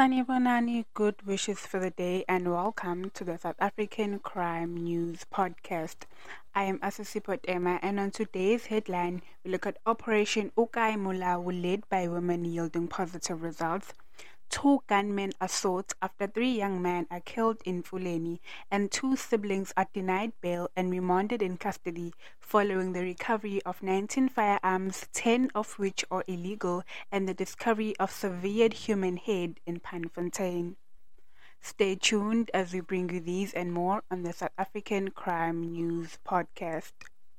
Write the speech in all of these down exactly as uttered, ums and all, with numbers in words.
Sanibonani, good wishes for the day, and welcome to the South African Crime News Podcast. I am Asisipo Tema, and on today's headline, we look at Operation Ukai Molawu led by women yielding positive results. Two gunmen assault after three young men are killed in Fuleni, and two siblings are denied bail and remanded in custody following the recovery of nineteen firearms, ten of which are illegal, and the discovery of severed human head in Panfontein. Stay tuned as we bring you these and more on the South African Crime News Podcast.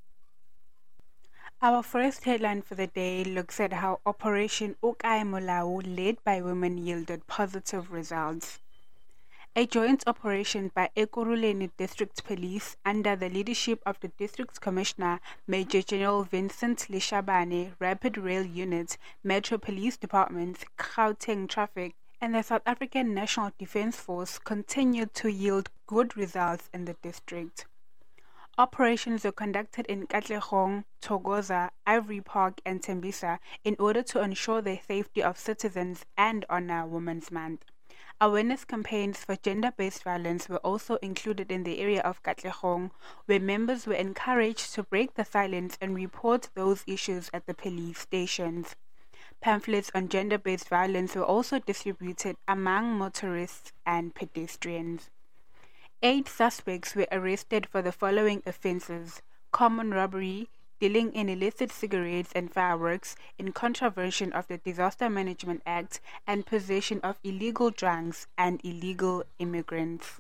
Our first headline for the day looks at how Operation Ukai Molawu led by women yielded positive results. A joint operation by Ekurhuleni District Police under the leadership of the District Commissioner Major General Vincent Lishabane, Rapid Rail Unit, Metro Police Department, Gauteng Traffic, and the South African National Defence Force continued to yield good results in the district. Operations were conducted in Katlehong, Thokoza, Ivory Park, and Tembisa in order to ensure the safety of citizens and honor Women's Month. Awareness campaigns for gender-based violence were also included in the area of Katlehong, where members were encouraged to break the silence and report those issues at the police stations. Pamphlets on gender-based violence were also distributed among motorists and pedestrians. Eight suspects were arrested for the following offences: common robbery, dealing in illicit cigarettes and fireworks in contravention of the Disaster Management Act, and possession of illegal drugs and illegal immigrants.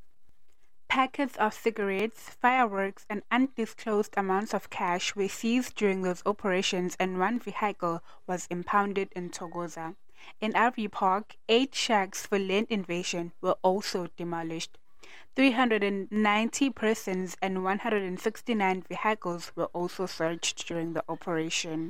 Packets of cigarettes, fireworks, and undisclosed amounts of cash were seized during those operations, and one vehicle was impounded in Thokoza. In Ivory Park, eight shacks for land invasion were also demolished. three hundred ninety persons and one hundred sixty-nine vehicles were also searched during the operation.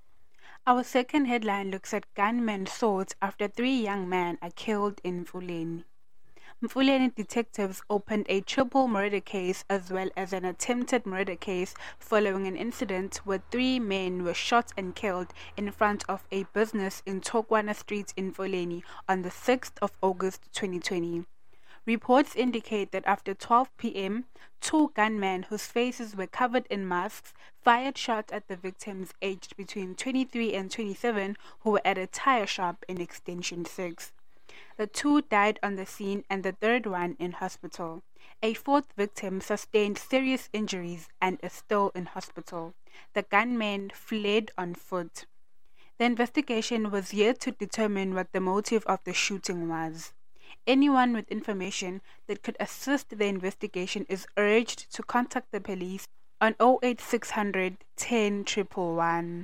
Our second headline looks at gunmen sought after three young men are killed in Fuleni. Fuleni detectives opened a triple murder case as well as an attempted murder case following an incident where three men were shot and killed in front of a business in Tokwana Street in Fuleni on the sixth of August twenty twenty. Reports indicate that after twelve p.m., two gunmen whose faces were covered in masks fired shots at the victims aged between twenty-three and twenty-seven who were at a tire shop in Extension six. The two died on the scene and the third one in hospital. A fourth victim sustained serious injuries and is still in hospital. The gunmen fled on foot. The investigation was yet to determine what the motive of the shooting was. Anyone with information that could assist the investigation is urged to contact the police on oh eight six hundred ten one one one.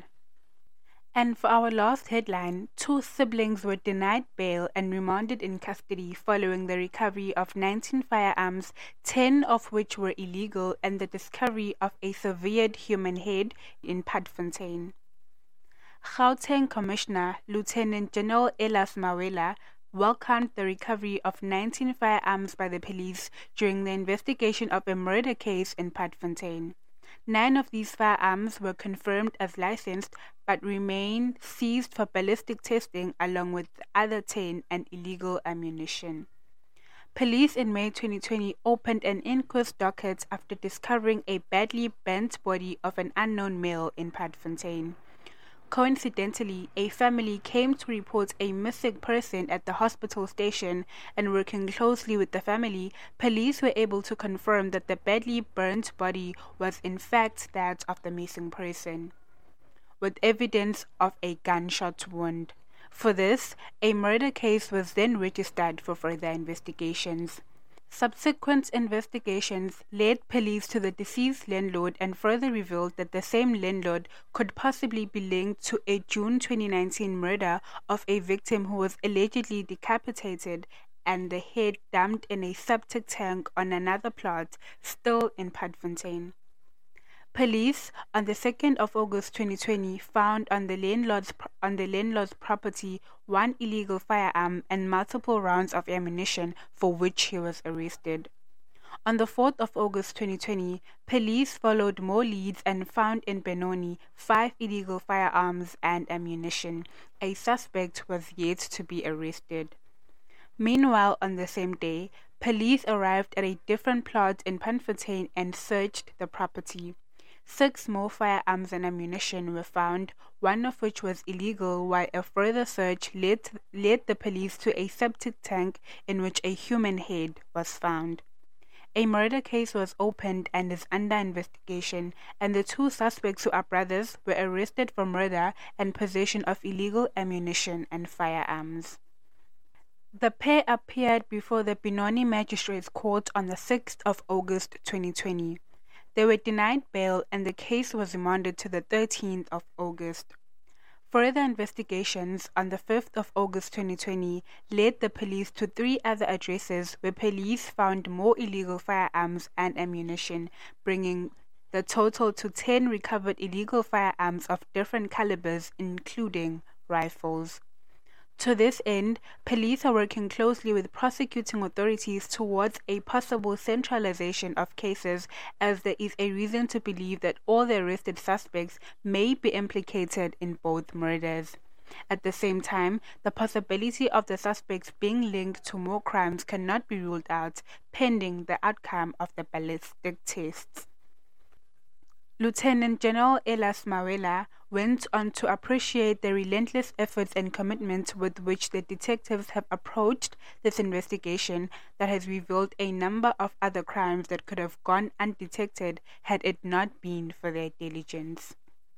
And for our last headline, two siblings were denied bail and remanded in custody following the recovery of nineteen firearms, ten of which were illegal, and the discovery of a severed human head in Padfontein. Gauteng Commissioner Lieutenant General Elas Mawela welcomed the recovery of nineteen firearms by the police during the investigation of a murder case in Padfontein. Nine of these firearms were confirmed as licensed but remain seized for ballistic testing along with the other ten and illegal ammunition. Police in May twenty twenty opened an inquest docket after discovering a badly bent body of an unknown male in Padfontein. Coincidentally, a family came to report a missing person at the hospital station, and working closely with the family, police were able to confirm that the badly burnt body was in fact that of the missing person, with evidence of a gunshot wound. For this, a murder case was then registered for further investigations. Subsequent investigations led police to the deceased landlord and further revealed that the same landlord could possibly be linked to a June twenty nineteen murder of a victim who was allegedly decapitated and the head dumped in a septic tank on another plot still in Padfontein. Police on the second of August twenty twenty found on the landlord's on the landlord's property one illegal firearm and multiple rounds of ammunition for which he was arrested. On the fourth of August twenty twenty, police followed more leads and found in Benoni five illegal firearms and ammunition. A suspect was yet to be arrested. Meanwhile, on the same day, police arrived at a different plot in Pantfontein and searched the property. Six more firearms and ammunition were found, one of which was illegal, while a further search led, led the police to a septic tank in which a human head was found. A murder case was opened and is under investigation, and the two suspects, who are brothers, were arrested for murder and possession of illegal ammunition and firearms. The pair appeared before the Benoni Magistrates Court on the sixth of August twenty twenty. They were denied bail and the case was remanded to the thirteenth of August. Further investigations on the fifth of August twenty twenty led the police to three other addresses where police found more illegal firearms and ammunition, bringing the total to ten recovered illegal firearms of different calibers, including rifles. To this end, police are working closely with prosecuting authorities towards a possible centralization of cases, as there is a reason to believe that all the arrested suspects may be implicated in both murders. At the same time, the possibility of the suspects being linked to more crimes cannot be ruled out, pending the outcome of the ballistic tests. Lieutenant General Elas Mawela went on to appreciate the relentless efforts and commitment with which the detectives have approached this investigation that has revealed a number of other crimes that could have gone undetected had it not been for their diligence.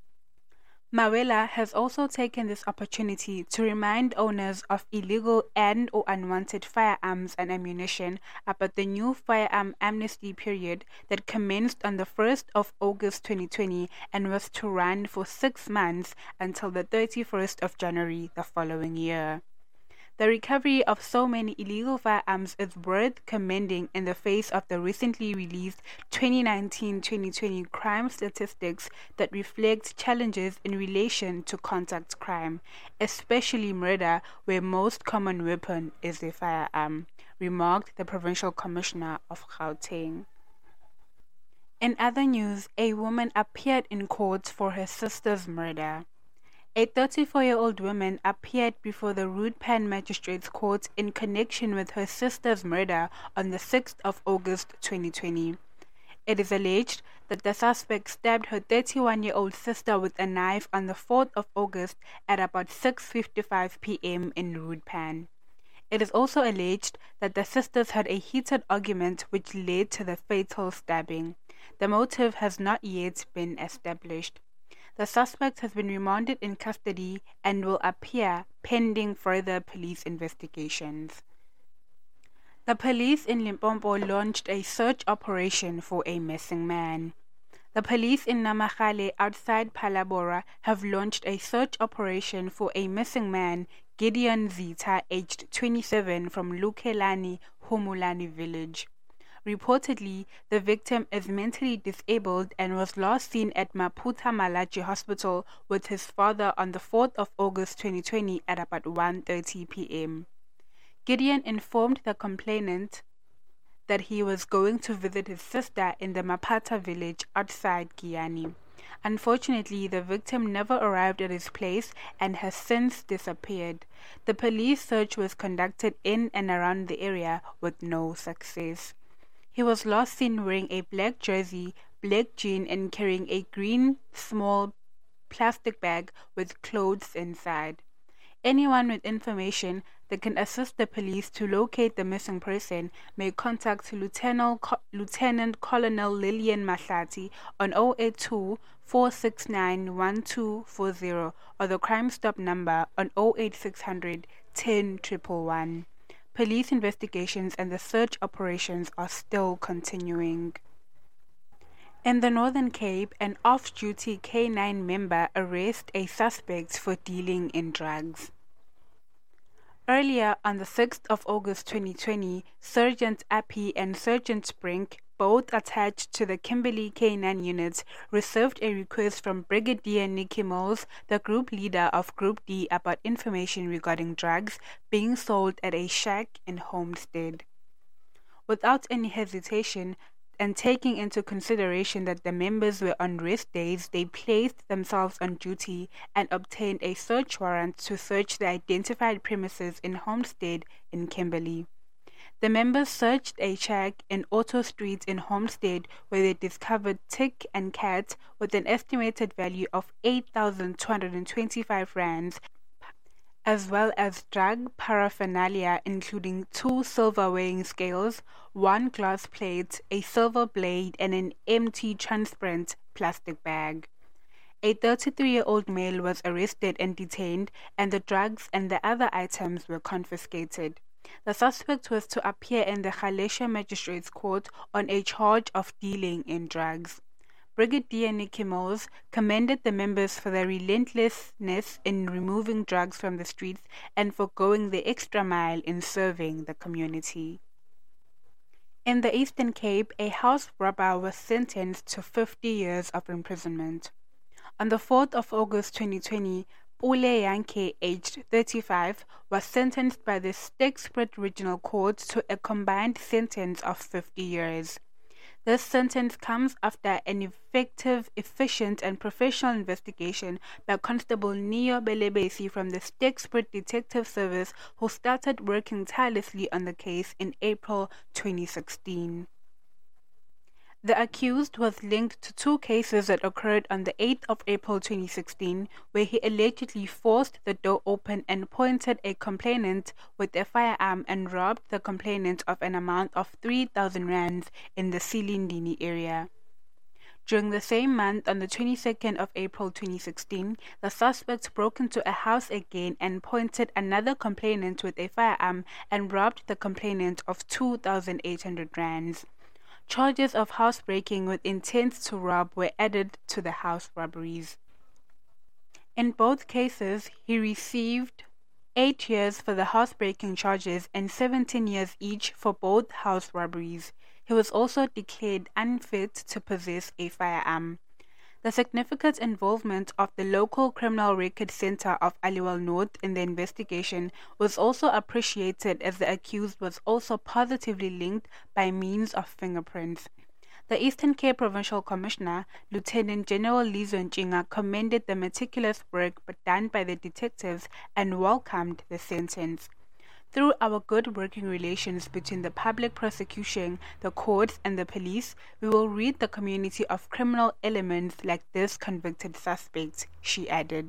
Mawela has also taken this opportunity to remind owners of illegal and or unwanted firearms and ammunition about the new firearm amnesty period that commenced on the first of August twenty twenty and was to run for six months until the thirty-first of January the following year. The recovery of so many illegal firearms is worth commending in the face of the recently released twenty nineteen twenty twenty crime statistics that reflect challenges in relation to contact crime, especially murder, where most common weapon is a firearm, remarked the Provincial Commissioner of Gauteng. In other news, a woman appeared in court for her sister's murder. A thirty-four-year-old woman appeared before the Roodpan Magistrates Court in connection with her sister's murder on the sixth of August twenty twenty. It is alleged that the suspect stabbed her thirty-one-year-old sister with a knife on the fourth of August at about six fifty-five p m in Roodpan. It is also alleged that the sisters had a heated argument which led to the fatal stabbing. The motive has not yet been established. The suspect has been remanded in custody and will appear pending further police investigations. The police in Limpopo launched a search operation for a missing man. The police in Namagale outside Palabora have launched a search operation for a missing man, Gideon Zita, aged twenty-seven, from Lukelani, Humulani village. Reportedly, the victim is mentally disabled and was last seen at Maputa Malachi Hospital with his father on the fourth of August twenty twenty at about one thirty p m Gideon informed the complainant that he was going to visit his sister in the Mapata village outside Giyani. Unfortunately, the victim never arrived at his place and has since disappeared. The police search was conducted in and around the area with no success. He was last seen wearing a black jersey, black jean, and carrying a green small plastic bag with clothes inside. Anyone with information that can assist the police to locate the missing person may contact Lieutenant, Co- Lieutenant Colonel Lillian Mahlati on zero eight two, four six nine, one two four zero or the Crime Stop number on zero eight six hundred, ten one one one. Police investigations and the search operations are still continuing. In the Northern Cape, an off-duty K nine member arrested a suspect for dealing in drugs. Earlier on the sixth of August twenty twenty, Sergeant Appy and Sergeant Brink, both attached to the Kimberley K nine unit, received a request from Brigadier Nicky Mills, the group leader of Group D, about information regarding drugs being sold at a shack in Homestead. Without any hesitation, and taking into consideration that the members were on rest days, they placed themselves on duty and obtained a search warrant to search the identified premises in Homestead in Kimberley. The members searched a shack in Otto Street in Homestead where they discovered tick and cat with an estimated value of eight thousand two hundred twenty-five rands, as well as drug paraphernalia including two silver weighing scales, one glass plate, a silver blade, and an empty transparent plastic bag. A thirty-three-year-old male was arrested and detained, and the drugs and the other items were confiscated. The suspect was to appear in the Galeshewe Magistrates Court on a charge of dealing in drugs. Brigadier Nicky Mills commended the members for their relentlessness in removing drugs from the streets and for going the extra mile in serving the community. In the Eastern Cape, a house robber was sentenced to fifty years of imprisonment. On the fourth of August twenty twenty, Pule Yanke, aged thirty-five, was sentenced by the Sterkspruit Regional Court to a combined sentence of fifty years. This sentence comes after an effective, efficient, and professional investigation by Constable Neo Belebesi from the Sterkspruit Detective Service, who started working tirelessly on the case in April twenty sixteen. The accused was linked to two cases that occurred on the eighth of April twenty sixteen, where he allegedly forced the door open and pointed a complainant with a firearm and robbed the complainant of an amount of three thousand rands in the Silindini area. During the same month, on the twenty-second of April twenty sixteen, the suspect broke into a house again and pointed another complainant with a firearm and robbed the complainant of two thousand eight hundred rands. Charges of housebreaking with intent to rob were added to the house robberies. In both cases, he received eight years for the housebreaking charges and seventeen years each for both house robberies. He was also declared unfit to possess a firearm. The significant involvement of the local Criminal Record Center of Aliwal North in the investigation was also appreciated, as the accused was also positively linked by means of fingerprints. The Eastern Cape Provincial Commissioner, Lieutenant General Lizo Nchinga, commended the meticulous work done by the detectives and welcomed the sentence. Through our good working relations between the public prosecution, the courts, and the police, we will rid the community of criminal elements like this convicted suspect, she added.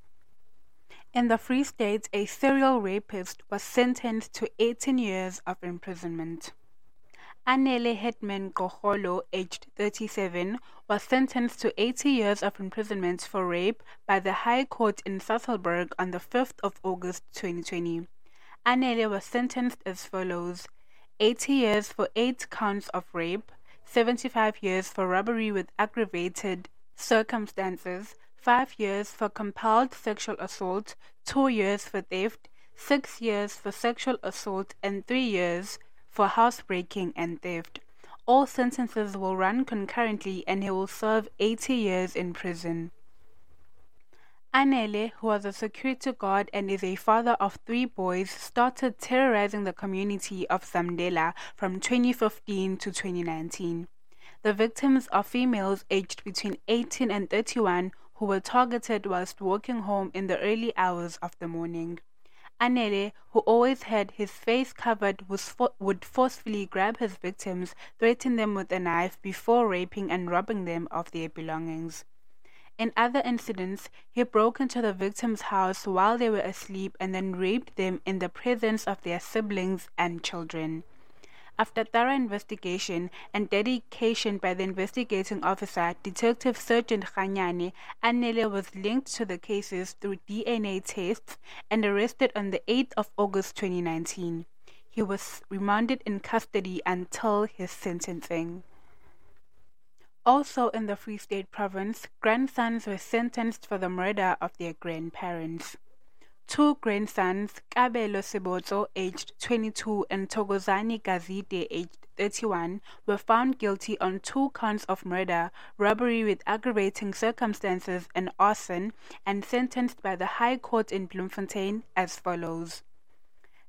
In the Free State, a serial rapist was sentenced to eighteen years of imprisonment. Anele Hetman Koholo, aged thirty-seven, was sentenced to eighty years of imprisonment for rape by the High Court in Sasolburg on the fifth of August twenty twenty. Anele was sentenced as follows: eighty years for eight counts of rape, seventy-five years for robbery with aggravated circumstances, five years for compelled sexual assault, two years for theft, six years for sexual assault, and three years for housebreaking and theft. All sentences will run concurrently, and he will serve eighty years in prison. Anele, who was a security guard and is a father of three boys, started terrorizing the community of Zamdela from twenty fifteen to twenty nineteen. The victims are females aged between eighteen and thirty-one who were targeted whilst walking home in the early hours of the morning. Anele, who always had his face covered, was fo- would forcefully grab his victims, threaten them with a knife before raping and robbing them of their belongings. In other incidents, he broke into the victims' house while they were asleep and then raped them in the presence of their siblings and children. After thorough investigation and dedication by the investigating officer, Detective Sergeant Khanyane, Anele was linked to the cases through D N A tests and arrested on the eighth of August twenty nineteen. He was remanded in custody until his sentencing. Also in the Free State Province, grandsons were sentenced for the murder of their grandparents. Two grandsons, Kabelo Sebotso, aged twenty-two, and Togozani Gazide, aged thirty-one, were found guilty on two counts of murder, robbery with aggravating circumstances, and arson, and sentenced by the High Court in Bloemfontein as follows: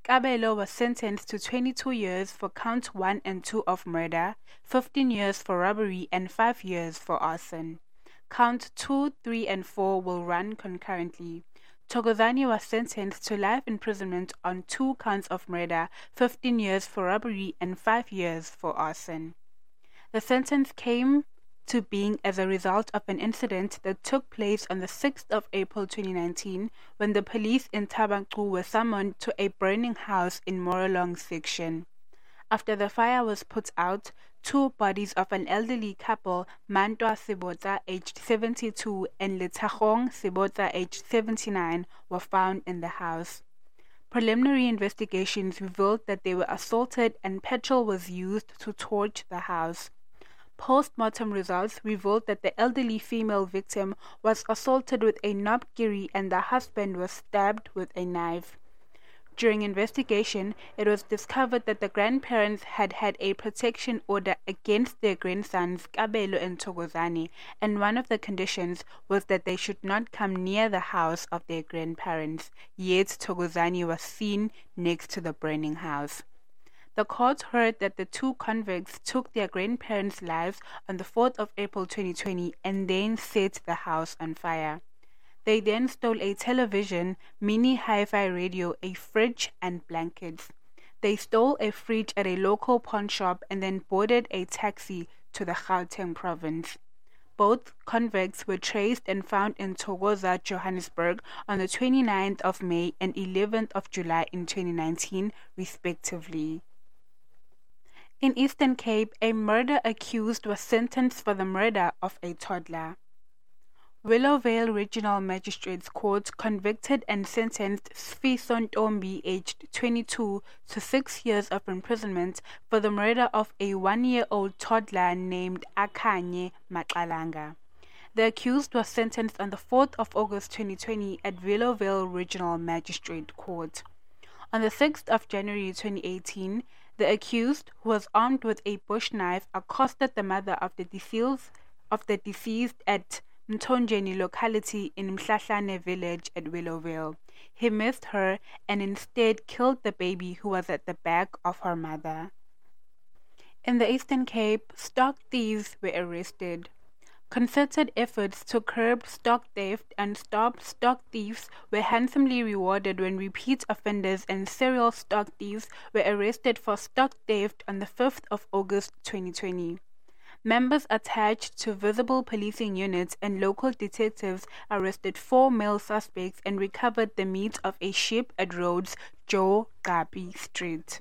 Kabelo was sentenced to twenty-two years for counts one and two of murder, fifteen years for robbery, and five years for arson. Count two, three, and four will run concurrently. Thokozani was sentenced to life imprisonment on two counts of murder, fifteen years for robbery, and five years for arson. The sentence came to being as a result of an incident that took place on the sixth of April twenty nineteen when the police in Thaba Nchu were summoned to a burning house in Morolong section. After the fire was put out, two bodies of an elderly couple, Mantwa Sebota, aged seventy-two, and Letagong Sebota, aged seventy-nine, were found in the house. Preliminary investigations revealed that they were assaulted and petrol was used to torch the house. Post-mortem results revealed that the elderly female victim was assaulted with a knobkiri and the husband was stabbed with a knife. During investigation, it was discovered that the grandparents had had a protection order against their grandsons Kabelo and Thokozani, and one of the conditions was that they should not come near the house of their grandparents, yet Thokozani was seen next to the burning house. The court heard that the two convicts took their grandparents' lives on the fourth of April twenty twenty and then set the house on fire. They then stole a television, mini hi-fi radio, a fridge, and blankets. They stole a fridge at a local pawn shop and then boarded a taxi to the Gauteng province. Both convicts were traced and found in Thokoza, Johannesburg on the twenty-ninth of May and eleventh of July in twenty nineteen, respectively. In Eastern Cape, a murder accused was sentenced for the murder of a toddler. Willowvale Regional Magistrates Court convicted and sentenced Sfiso Ntombi, aged twenty-two, to six years of imprisonment for the murder of a one-year-old toddler named Akanye Maqalanga. The accused was sentenced on the fourth of August twenty twenty at Willowvale Regional Magistrate Court. On the sixth of January twenty eighteen, the accused, who was armed with a bush knife, accosted the mother of the deceased, of the deceased at Mtonjeni locality in Mhlahlane village at Willowvale. He missed her and instead killed the baby who was at the back of her mother. In the Eastern Cape, stock thieves were arrested. Concerted efforts to curb stock theft and stop stock thieves were handsomely rewarded when repeat offenders and serial stock thieves were arrested for stock theft on the fifth of August twenty twenty. Members attached to visible policing units and local detectives arrested four male suspects and recovered the meat of a sheep at Rhodes Joe Gabi Street.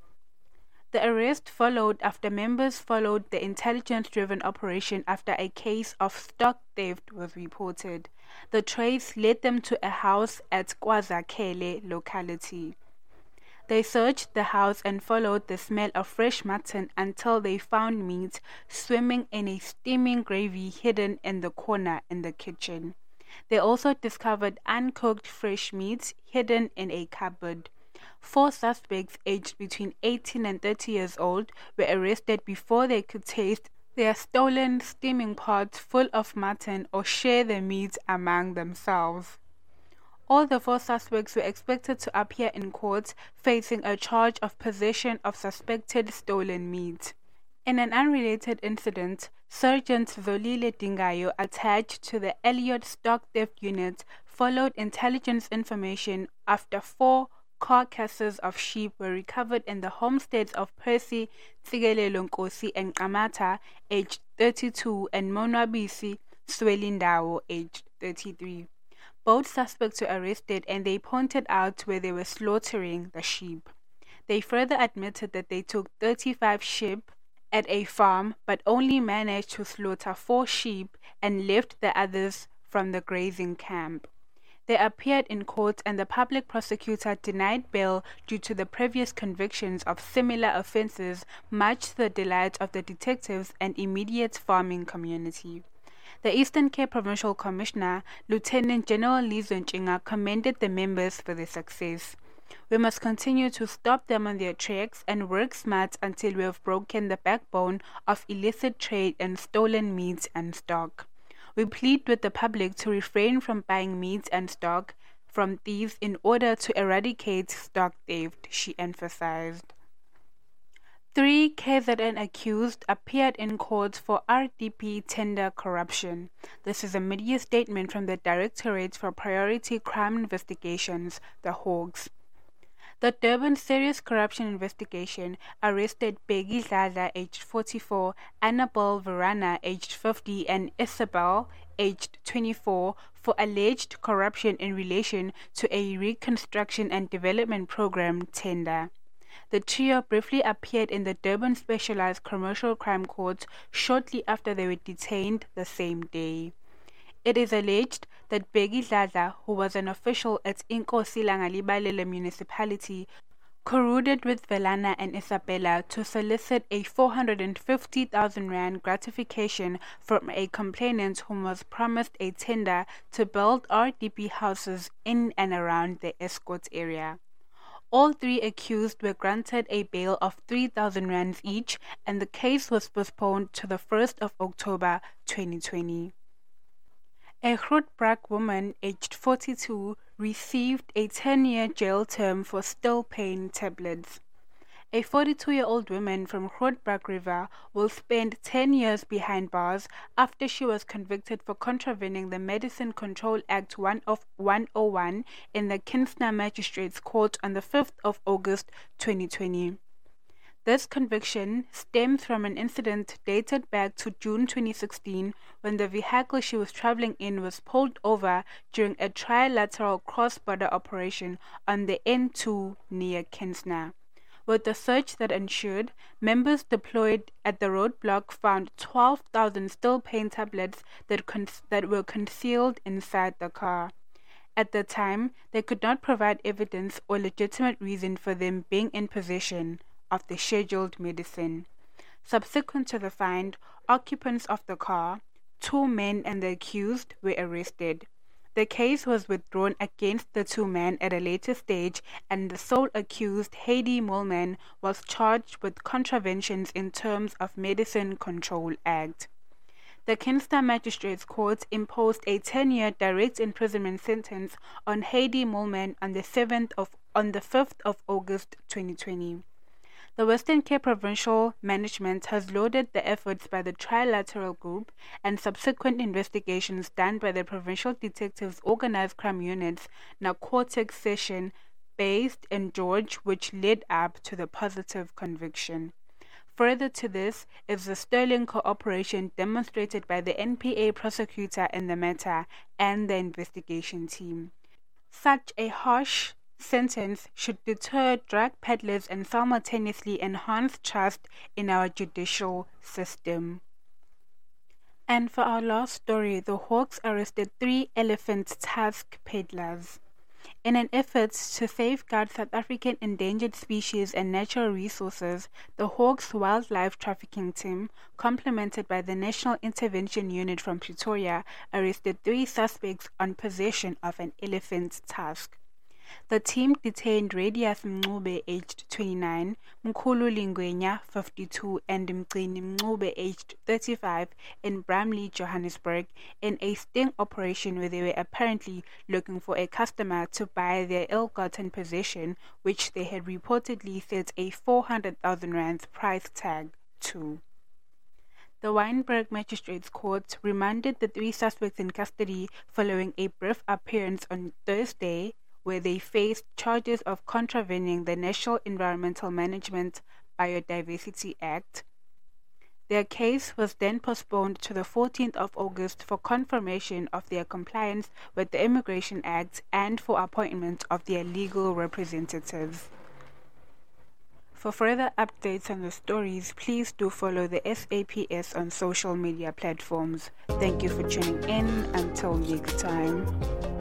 The arrest followed after members followed the intelligence-driven operation after a case of stock theft was reported. The trace led them to a house at KwaZakhele locality. They searched the house and followed the smell of fresh mutton until they found meat swimming in a steaming gravy hidden in the corner in the kitchen. They also discovered uncooked fresh meat hidden in a cupboard. Four suspects aged between eighteen and thirty years old were arrested before they could taste their stolen steaming pots full of mutton or share the meat among themselves. All the four suspects were expected to appear in court facing a charge of possession of suspected stolen meat. In an unrelated incident, Sergeant Zolile Dingayo, attached to the Elliot Stock Theft Unit, followed intelligence information after four carcasses of sheep were recovered in the homesteads of Percy Tsigelelo Nkosi and Kamata, aged thirty-two, and Monwabisi Swelindawo, aged thirty-three. Both suspects were arrested and they pointed out where they were slaughtering the sheep. They further admitted that they took thirty-five sheep at a farm but only managed to slaughter four sheep and left the others from the grazing camp. They appeared in court and the public prosecutor denied bail due to the previous convictions of similar offences, much to the delight of the detectives and immediate farming community. The Eastern Cape Provincial Commissioner, Lieutenant General Lizo Nchinga, commended the members for their success. We must continue to stop them on their tracks and work smart until we have broken the backbone of illicit trade in stolen meat and stock. We plead with the public to refrain from buying meat and stock from thieves in order to eradicate stock theft, she emphasized. Three K Z N accused appeared in court for R D P tender corruption. This is a media statement from the Directorate for Priority Crime Investigations, the Hawks. The Durban Serious Corruption Investigation arrested Peggy Dladla, aged forty-four, Annabelle Verana, aged fifty, and Isabel, aged twenty-four, for alleged corruption in relation to a Reconstruction and Development Program tender. The trio briefly appeared in the Durban Specialized Commercial Crime Court shortly after they were detained the same day. It is alleged that Peggy Dladla, who was an official at Inkosi Langalibalele municipality, colluded with Verana and Isabella to solicit a four hundred fifty thousand rand gratification from a complainant whom was promised a tender to build R D P houses in and around the Escorts area. All three accused were granted a bail of three thousand rands each, and the case was postponed to the first of October twenty twenty. A Grootbrak woman, aged forty-two, received a ten-year jail term for still pain tablets. A forty-two-year-old woman from Grootbrak River will spend ten years behind bars after she was convicted for contravening the Medicine Control Act one oh one in the Knysna Magistrates Court on the fifth of August twenty twenty. This conviction stems from an incident dated back to June twenty sixteen when the vehicle she was traveling in was pulled over during a trilateral cross-border operation on the N two near Knysna. With the search that ensued, members deployed at the roadblock found twelve thousand still pain tablets that, con- that were concealed inside the car. At the time, they could not provide evidence or legitimate reason for them being in possession of the scheduled medicine. Subsequent to the find, occupants of the car, two men and the accused, were arrested. The case was withdrawn against the two men at a later stage, and the sole accused, Heidi Mulman, was charged with contraventions in terms of Medicine Control Act. The Knysna Magistrates Court imposed a ten-year direct imprisonment sentence on Heidi Mulman on the seventh of on the fifth of August twenty twenty. The Western Cape Provincial Management has lauded the efforts by the Trilateral Group and subsequent investigations done by the Provincial Detectives Organised Crime Unit's narcotics session based in George, which led up to the positive conviction. Further to this is the sterling cooperation demonstrated by the N P A prosecutor in the matter and the investigation team. Such a harsh sentence should deter drug peddlers and simultaneously enhance trust in our judicial system. And for our last story, the Hawks arrested three elephant tusk peddlers. In an effort to safeguard South African endangered species and natural resources, the Hawks Wildlife Trafficking Team, complemented by the National Intervention Unit from Pretoria, arrested three suspects on possession of an elephant tusk. The team detained Radius Mncube, aged twenty-nine, Mkhulu Lingwenya, fifty-two, and Mgcini Mncube, aged thirty-five, in Bramley, Johannesburg, in a sting operation where they were apparently looking for a customer to buy their ill-gotten possession, which they had reportedly set a four hundred thousand rands price tag to. The Wynberg Magistrates Court remanded the three suspects in custody following a brief appearance on Thursday, where they faced charges of contravening the National Environmental Management Biodiversity Act. Their case was then postponed to the fourteenth of August for confirmation of their compliance with the Immigration Act and for appointment of their legal representatives. For further updates on the stories, please do follow the S A P S on social media platforms. Thank you for tuning in. Until next time.